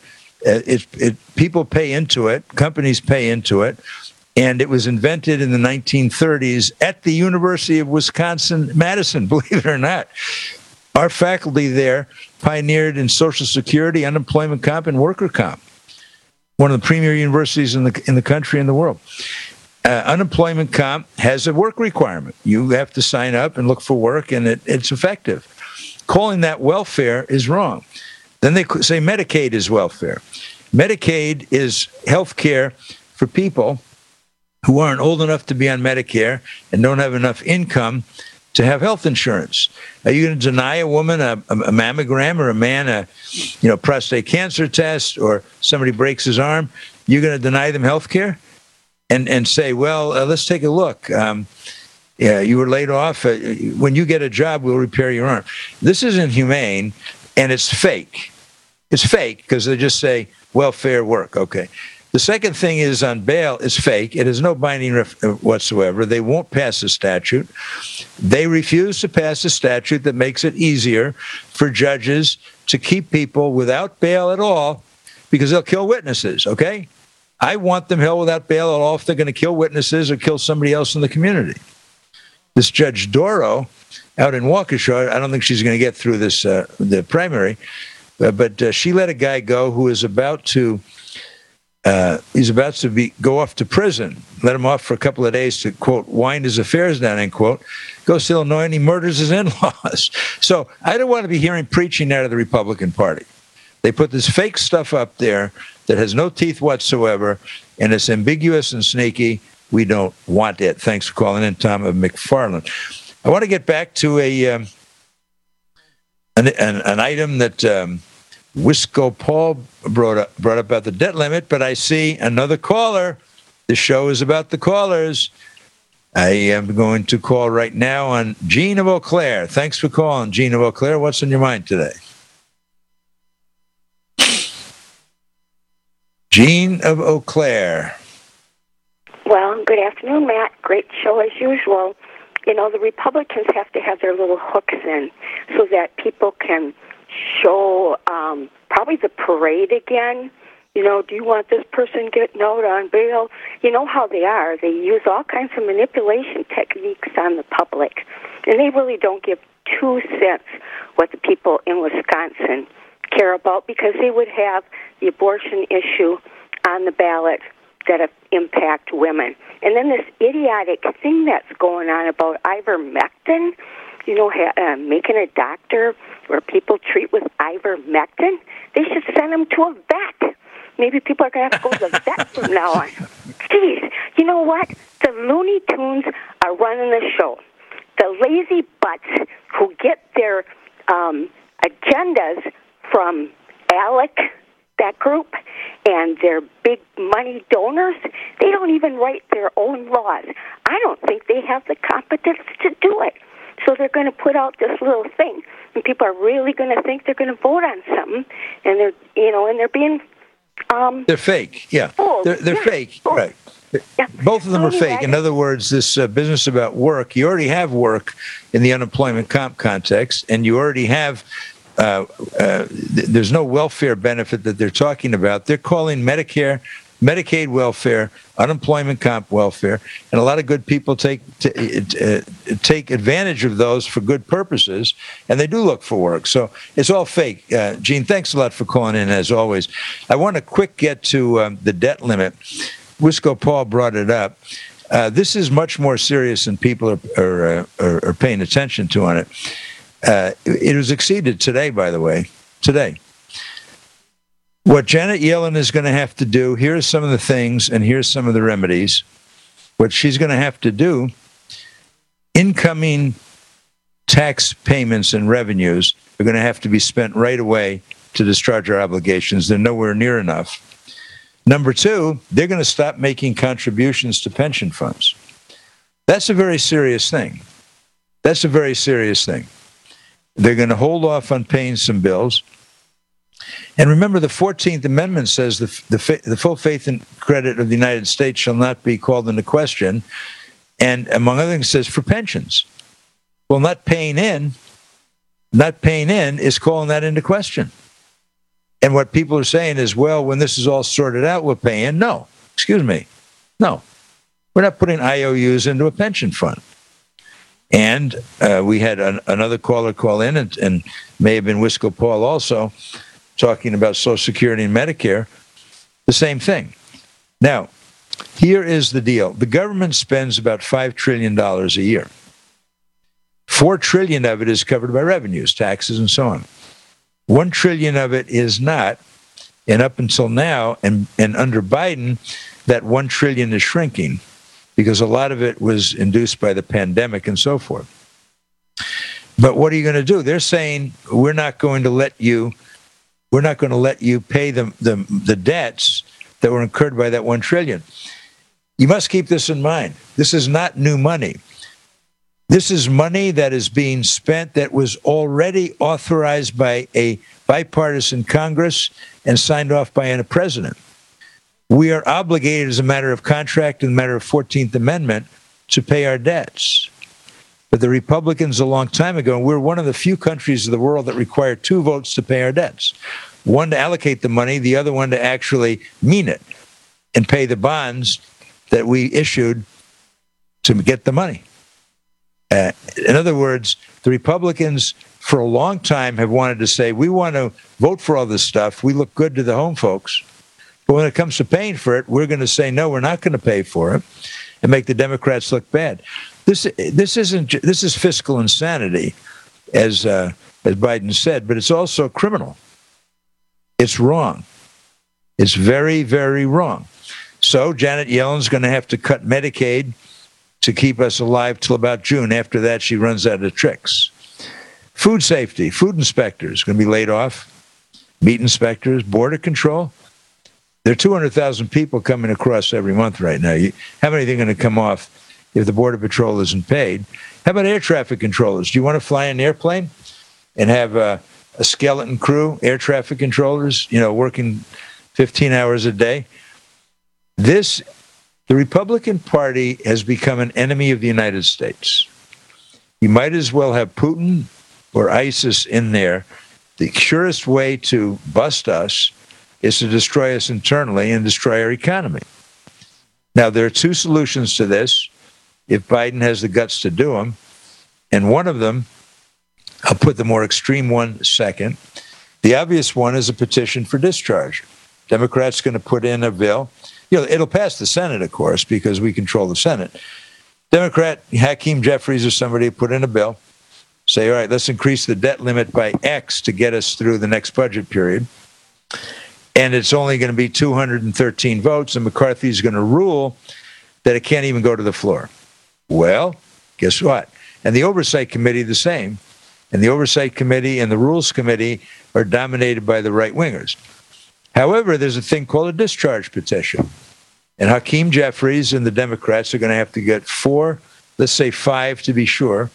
People pay into it. Companies pay into it. And it was invented in the 1930s at the University of Wisconsin-Madison, believe it or not. Our faculty there pioneered in Social Security, unemployment comp, and worker comp. One of the premier universities in the country and the world. Unemployment comp has a work requirement. You have to sign up and look for work, and it's effective. Calling that welfare is wrong. Then they say Medicaid is welfare. Medicaid is health care for people who aren't old enough to be on Medicare and don't have enough income to have health insurance. Are you going to deny a woman a mammogram, or a man a prostate cancer test, or somebody breaks his arm? You're going to deny them health care and say, well, let's take a look. You were laid off. When you get a job, we'll repair your arm. This isn't humane, and it's fake. It's fake because they just say welfare work. Okay. The second thing is on bail is fake. It has no binding whatsoever. They won't pass a statute. They refuse to pass a statute that makes it easier for judges to keep people without bail at all because they'll kill witnesses, okay? I want them held without bail at all if they're going to kill witnesses or kill somebody else in the community. This Judge Doro out in Waukesha, I don't think she's going to get through this the primary, but she let a guy go who is about to go off to prison. Let him off for a couple of days to, quote, wind his affairs down, end quote. Goes to Illinois and he murders his in-laws. So I don't want to be hearing preaching out of the Republican Party. They put this fake stuff up there that has no teeth whatsoever, and it's ambiguous and sneaky. We don't want it. Thanks for calling in, Tom of McFarland. I want to get back to an item that Wisco Paul brought up about the debt limit, but I see another caller. The show is about the callers. I am going to call right now on Jean of Eau Claire. Thanks for calling, Jean of Eau Claire. What's on your mind today? Jean of Eau Claire. Well, good afternoon, Matt. Great show as usual. You know, the Republicans have to have their little hooks in so that people can show probably the parade again. You know, do you want this person getting out on bail? You know how they are. They use all kinds of manipulation techniques on the public, and they really don't give 2 cents what the people in Wisconsin care about, because they would have the abortion issue on the ballot that impact women. And then this idiotic thing that's going on about ivermectin, you know, making a doctor where people treat with ivermectin. They should send them to a vet. Maybe people are going to have to go to the vet from now on. Jeez, you know what? The Looney Tunes are running the show. The lazy butts who get their agendas from ALEC, that group, and their big money donors, they don't even write their own laws. I don't think they have the competence to do it. So they're going to put out this little thing, and people are really going to think they're going to vote on something, and they're being they're fake. Yeah, they're fake. Right. Yeah. Both of them are fake. In other words, this business about work, you already have work in the unemployment comp context, and you already have there's no welfare benefit that they're talking about. They're calling Medicare, Medicaid welfare, unemployment comp welfare, and a lot of good people take advantage of those for good purposes, and they do look for work. So it's all fake. Gene, thanks a lot for calling in, as always. I want to quick get to the debt limit. Wisco Paul brought it up. This is much more serious than people are paying attention to on it. It was exceeded today, by the way, today. What Janet Yellen is going to have to do, here's some of the things, and here's some of the remedies. What she's going to have to do, incoming tax payments and revenues are going to have to be spent right away to discharge our obligations. They're nowhere near enough. Number two, they're going to stop making contributions to pension funds. That's a very serious thing. That's a very serious thing. They're going to hold off on paying some bills. And remember, the 14th Amendment says the full faith and credit of the United States shall not be called into question. And among other things, says for pensions. Well, not paying in is calling that into question. And what people are saying is, well, when this is all sorted out, we'll pay in. No, excuse me. No, we're not putting IOUs into a pension fund. And we had another caller call in, and may have been Wisco Paul also, talking about Social Security and Medicare, the same thing. Now, here is the deal. The government spends about $5 trillion a year. $4 trillion of it is covered by revenues, taxes, and so on. $1 trillion of it is not, and up until now, and under Biden, that $1 trillion is shrinking because a lot of it was induced by the pandemic and so forth. But what are you going to do? They're saying, we're not going to let you pay the debts that were incurred by that $1 trillion. You must keep this in mind. This is not new money. This is money that is being spent that was already authorized by a bipartisan Congress and signed off by a president. We are obligated as a matter of contract and a matter of 14th Amendment to pay our debts. But the Republicans a long time ago, we're one of the few countries of the world that require 2 votes to pay our debts. One to allocate the money, the other one to actually mean it and pay the bonds that we issued to get the money. In other words, the Republicans for a long time have wanted to say, we want to vote for all this stuff. We look good to the home folks. But when it comes to paying for it, we're going to say, no, we're not going to pay for it and make the Democrats look bad. This is fiscal insanity, as Biden said, but it's also criminal. It's wrong. It's very, very wrong. So Janet Yellen's going to have to cut Medicaid to keep us alive till about June. After that, she runs out of tricks. Food safety, food inspectors going to be laid off. Meat inspectors, border control. There are 200,000 people coming across every month right now. How many are going to come off if the Border Patrol isn't paid? How about air traffic controllers? Do you want to fly an airplane and have a skeleton crew, air traffic controllers, working 15 hours a day? The Republican Party has become an enemy of the United States. You might as well have Putin or ISIS in there. The surest way to bust us is to destroy us internally and destroy our economy. Now, there are 2 solutions to this, if Biden has the guts to do them. And one of them, I'll put the more extreme one second. The obvious one is a petition for discharge. Democrats going to put in a bill. It'll pass the Senate, of course, because we control the Senate. Democrat Hakeem Jeffries or somebody put in a bill, say, all right, let's increase the debt limit by X to get us through the next budget period. And it's only going to be 213 votes, and McCarthy's going to rule that it can't even go to the floor. Well, guess what? And the Oversight Committee, the same. And the Oversight Committee and the Rules Committee are dominated by the right-wingers. However, there's a thing called a discharge petition. And Hakeem Jeffries and the Democrats are going to have to get 4, let's say 5 to be sure,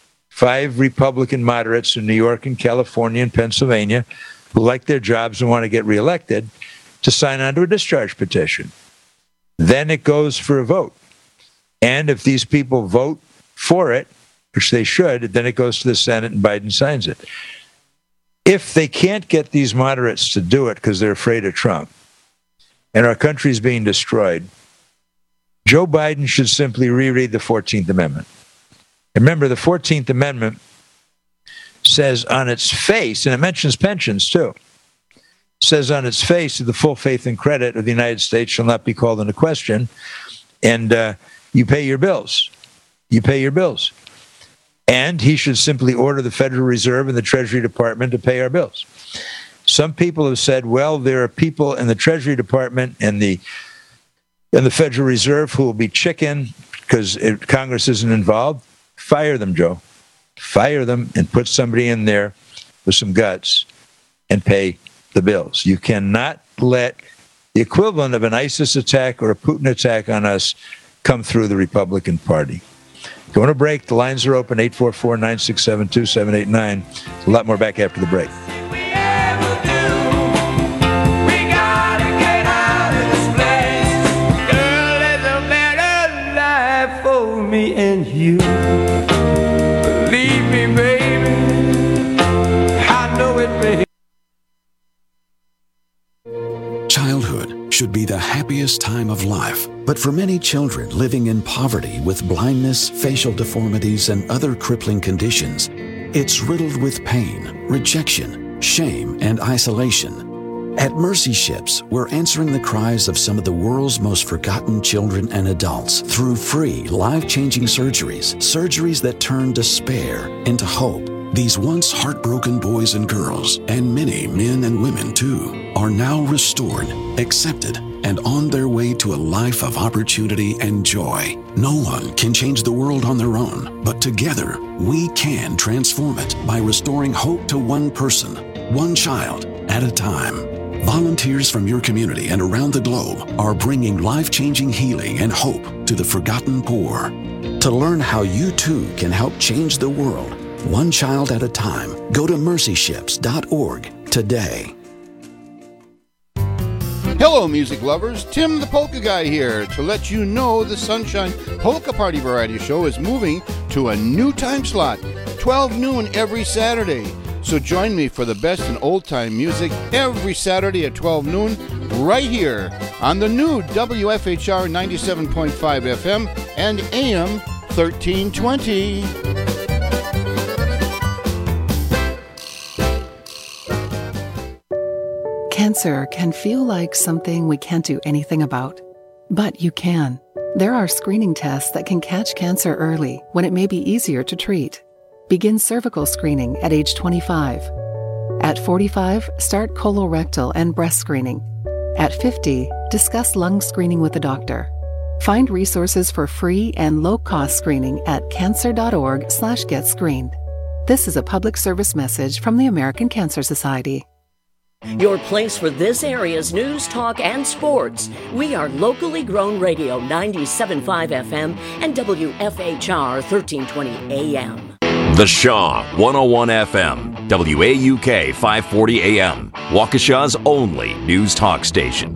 5 Republican moderates in New York and California and Pennsylvania who like their jobs and want to get reelected to sign on to a discharge petition. Then it goes for a vote. And if these people vote for it, which they should, then it goes to the Senate and Biden signs it. If they can't get these moderates to do it because they're afraid of Trump and our country's being destroyed, Joe Biden should simply reread the 14th Amendment. And remember, the 14th Amendment says on its face, and it mentions pensions too, says on its face that the full faith and credit of the United States shall not be called into question, and you pay your bills. You pay your bills. And he should simply order the Federal Reserve and the Treasury Department to pay our bills. Some people have said, well, there are people in the Treasury Department and the Federal Reserve who will be chicken because Congress isn't involved. Fire them, Joe. Fire them and put somebody in there with some guts and pay the bills. You cannot let the equivalent of an ISIS attack or a Putin attack on us come through the Republican Party. Going to break. The lines are open, 844-967-2789. A lot more back after the break. Me and you, believe me, baby, I know it, baby. Childhood should be the happiest time of life, but for many children living in poverty with blindness, facial deformities, and other crippling conditions, it's riddled with pain, rejection, shame, and isolation. At Mercy Ships, we're answering the cries of some of the world's most forgotten children and adults through free, life-changing surgeries that turn despair into hope. These once heartbroken boys and girls, and many men and women too, are now restored, accepted, and on their way to a life of opportunity and joy. No one can change the world on their own, but together we can transform it by restoring hope to one person, one child at a time. Volunteers from your community and around the globe are bringing life-changing healing and hope to the forgotten poor. To learn how you too can help change the world, one child at a time, go to mercyships.org today. Hello, Hello, music lovers. Tim the Polka Guy here to let you know the Sunshine Polka Party Variety Show is moving to a new time slot, 12 noon every Saturday. So join me for the best in old-time music every Saturday at 12 noon right here on the new WFHR 97.5 FM and AM 1320. Cancer can feel like something we can't do anything about, but you can. There are screening tests that can catch cancer early when it may be easier to treat. Begin cervical screening at age 25. At 45, start colorectal and breast screening. At 50, discuss lung screening with a doctor. Find resources for free and low-cost screening at cancer.org/getscreened. This is a public service message from the American Cancer Society. Your place for this area's news, talk, and sports. We are locally grown radio 97.5 FM and WFHR 1320 AM. The Shaw 101 FM, WAUK 540 AM, Waukesha's only news talk station.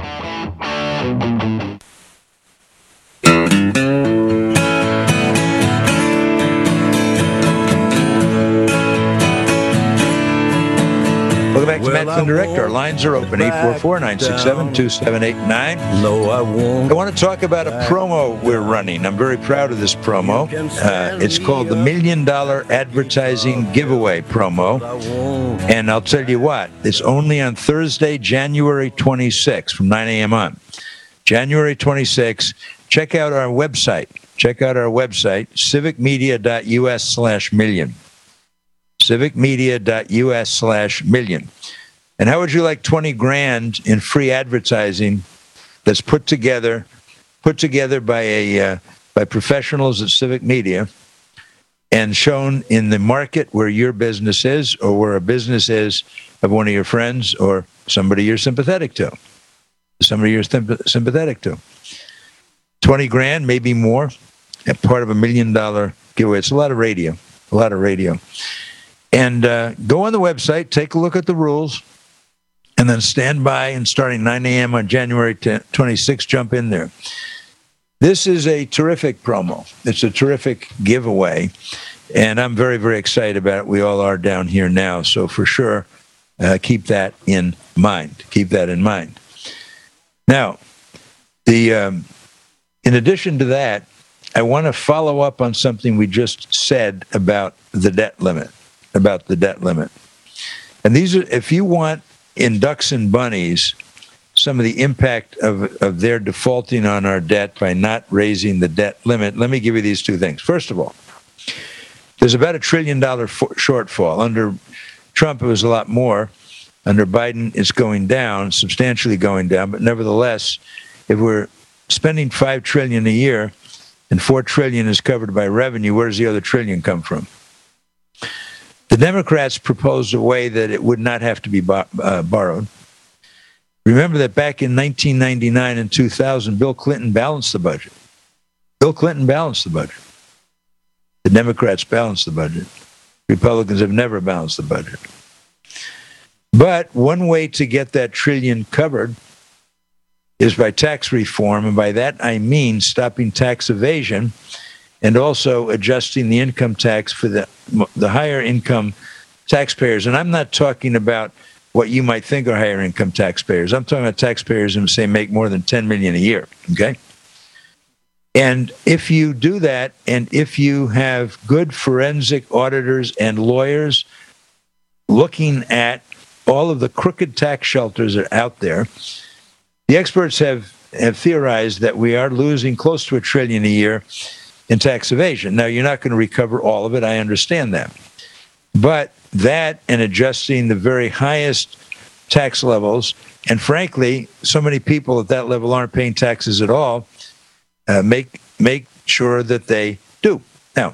Welcome back to Matt Flynn Direct. Our lines are open, 844-967-2789. No, I won't. I want to talk about a promo we're running. I'm very proud of this promo. It's called the $1 Million Advertising Giveaway promo. And I'll tell you what, it's only on Thursday, January 26th from 9 a.m. on. January 26th. Check out our website. civicmedia.us/million. civicmedia.us/million. And how would you like 20 grand in free advertising that's put together by professionals at Civic Media and shown in the market where your business is or where a business is of one of your friends or somebody you're sympathetic to? 20 grand, maybe more, part of $1 million giveaway. It's a lot of radio. And go on the website, take a look at the rules, and then stand by and starting 9 a.m. on January 26th, jump in there. This is a terrific promo. It's a terrific giveaway, and I'm very, very excited about it. We all are down here now, so for sure, keep that in mind. Now, in addition to that, I want to follow up on something we just said about the debt limit. And these are, if you want in ducks and bunnies, some of the impact of their defaulting on our debt by not raising the debt limit, let me give you these two things. First of all, there's about $1 trillion shortfall. Under Trump, it was a lot more. Under Biden, it's going down, substantially going down. But nevertheless, if we're spending $5 trillion a year and $4 trillion is covered by revenue, where does the other $1 trillion come from? The Democrats proposed a way that it would not have to be borrowed. Remember that back in 1999 and 2000, Bill Clinton balanced the budget. The Democrats balanced the budget. Republicans have never balanced the budget. But one way to get that $1 trillion covered is by tax reform, and by that I mean stopping tax evasion and also adjusting the income tax for the higher income taxpayers. And I'm not talking about what you might think are higher income taxpayers. I'm talking about taxpayers who, say, make more than $10 million a year, okay? And if you do that, and if you have good forensic auditors and lawyers looking at all of the crooked tax shelters that are out there, the experts have theorized that we are losing close to $1 trillion a year in tax evasion. Now, you're not going to recover all of it. I understand that. But that and adjusting the very highest tax levels, and frankly, so many people at that level aren't paying taxes at all, make sure that they do. Now,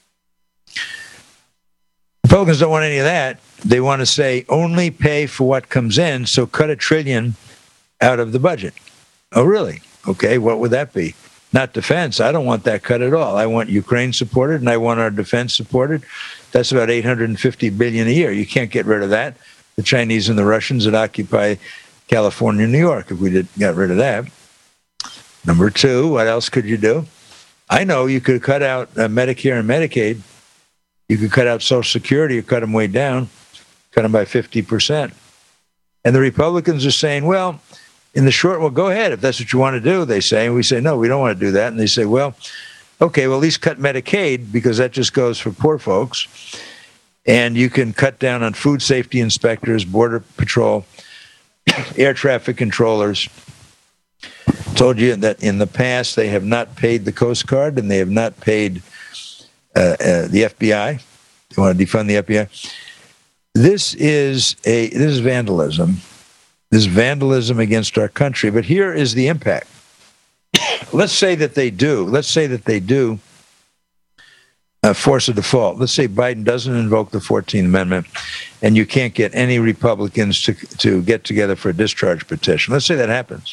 Republicans don't want any of that. They want to say only pay for what comes in, so cut $1 trillion out of the budget. Oh, really? Okay, what would that be? Not defense. I don't want that cut at all. I want Ukraine supported, and I want our defense supported. That's about $850 billion a year. You can't get rid of that. The Chinese and the Russians that occupy California, New York, if we got rid of that. Number two, what else could you do? I know you could cut out Medicare and Medicaid. You could cut out Social Security or cut them way down, cut them by 50%. And the Republicans are saying, well, in the short, well, go ahead if that's what you want to do, they say. And we say, no, we don't want to do that. And they say, well, okay, well, at least cut Medicaid because that just goes for poor folks. And you can cut down on food safety inspectors, border patrol, air traffic controllers. Told you that in the past they have not paid the Coast Guard and they have not paid the FBI. They want to defund the FBI. This is vandalism. This is vandalism against our country. But here is the impact. Let's say that they do. Let's say that they do force a default. Let's say Biden doesn't invoke the 14th Amendment and you can't get any Republicans to get together for a discharge petition. Let's say that happens.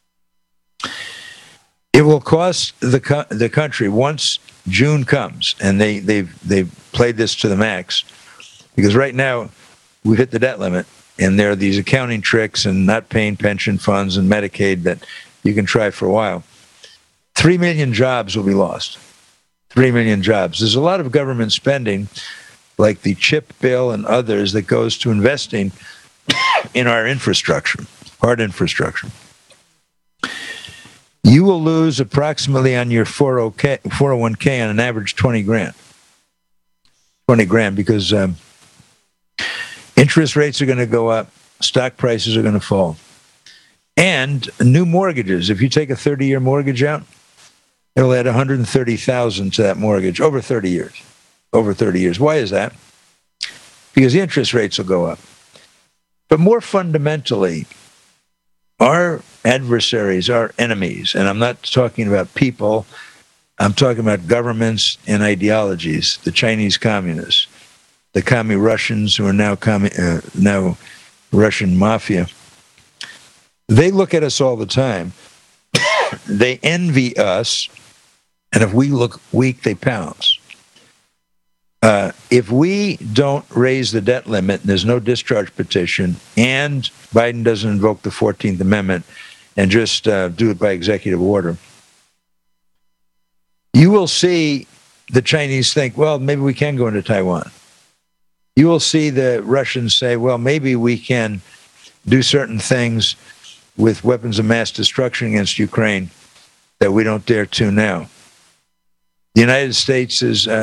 It will cost the country, once June comes, and they've played this to the max, because right now we've hit the debt limit, and there are these accounting tricks and not paying pension funds and Medicaid that you can try for a while. 3 million jobs will be lost. 3 million jobs. There's a lot of government spending, like the CHIP bill and others, that goes to investing in our infrastructure, hard infrastructure. You will lose approximately on your 401k on an average 20 grand. 20 grand because interest rates are going to go up, stock prices are going to fall. And new mortgages, if you take a 30-year mortgage out, it'll add $130,000 to that mortgage over 30 years. Over 30 years. Why is that? Because the interest rates will go up. But more fundamentally, our adversaries, our enemies, and I'm not talking about people, I'm talking about governments and ideologies, the Chinese communists, the commie Russians who are now Russian mafia. They look at us all the time. They envy us, and if we look weak, they pounce. If we don't raise the debt limit, and there's no discharge petition, and Biden doesn't invoke the 14th Amendment and just do it by executive order, you will see the Chinese think, well, maybe we can go into Taiwan. You will see the Russians say, well, maybe we can do certain things with weapons of mass destruction against Ukraine that we don't dare to now. The United States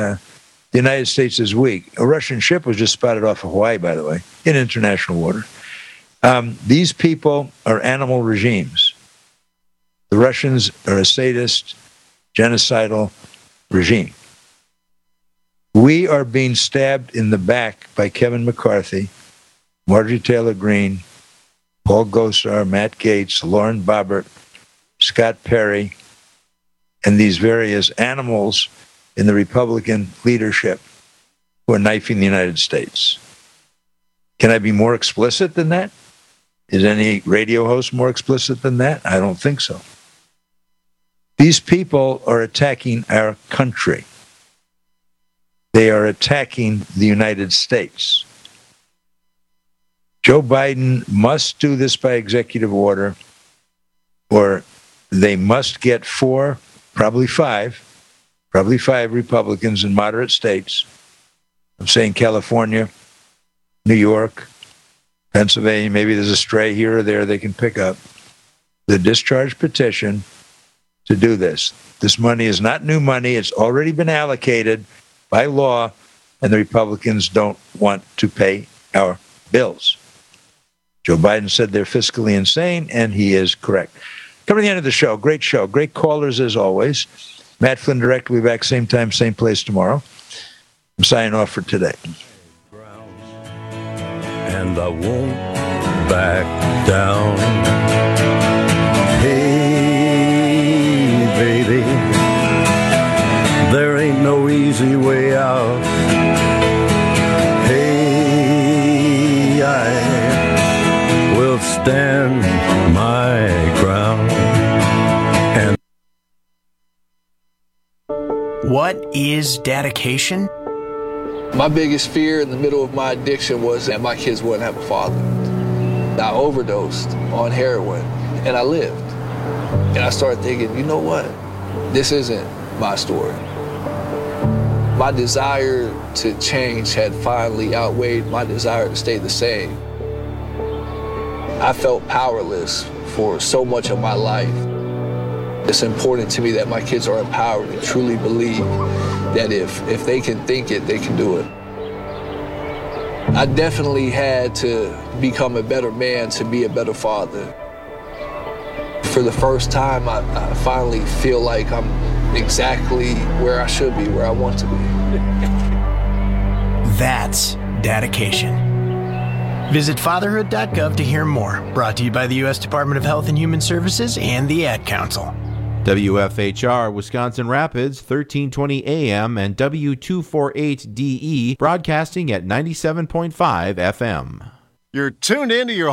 is weak. A Russian ship was just spotted off of Hawaii, by the way, in international water. These people are animal regimes. The Russians are a sadist, genocidal regime. We are being stabbed in the back by Kevin McCarthy, Marjorie Taylor Greene, Paul Gosar, Matt Gaetz, Lauren Boebert, Scott Perry, and these various animals in the Republican leadership who are knifing the United States. Can I be more explicit than that? Is any radio host more explicit than that? I don't think so. These people are attacking our country. They are attacking the United States. Joe Biden must do this by executive order, or they must get 4, probably 5 Republicans in moderate states. I'm saying California, New York, Pennsylvania, maybe there's a stray here or there they can pick up, the discharge petition to do this. This money is not new money. It's already been allocated by law, and the Republicans don't want to pay our bills. Joe Biden said they're fiscally insane, and he is correct. Coming to the end of the show, great callers as always. Matt Flynn Direct will be back same time, same place tomorrow. I'm signing off for today. And I won't back down. Hey, baby, there ain't no easy way out. Hey, I will stand my ground. And what is dedication? My biggest fear in the middle of my addiction was that my kids wouldn't have a father. I overdosed on heroin, and I lived. And I started thinking, you know what? This isn't my story. My desire to change had finally outweighed my desire to stay the same. I felt powerless for so much of my life. It's important to me that my kids are empowered and truly believe that if they can think it, they can do it. I definitely had to become a better man to be a better father. For the first time, I finally feel like I'm exactly where I should be, where I want to be. That's dedication. Visit fatherhood.gov to hear more. Brought to you by the U.S. Department of Health and Human Services and the Ad Council. WFHR Wisconsin Rapids, 1320 AM and W248DE, broadcasting at 97.5 FM. You're tuned into your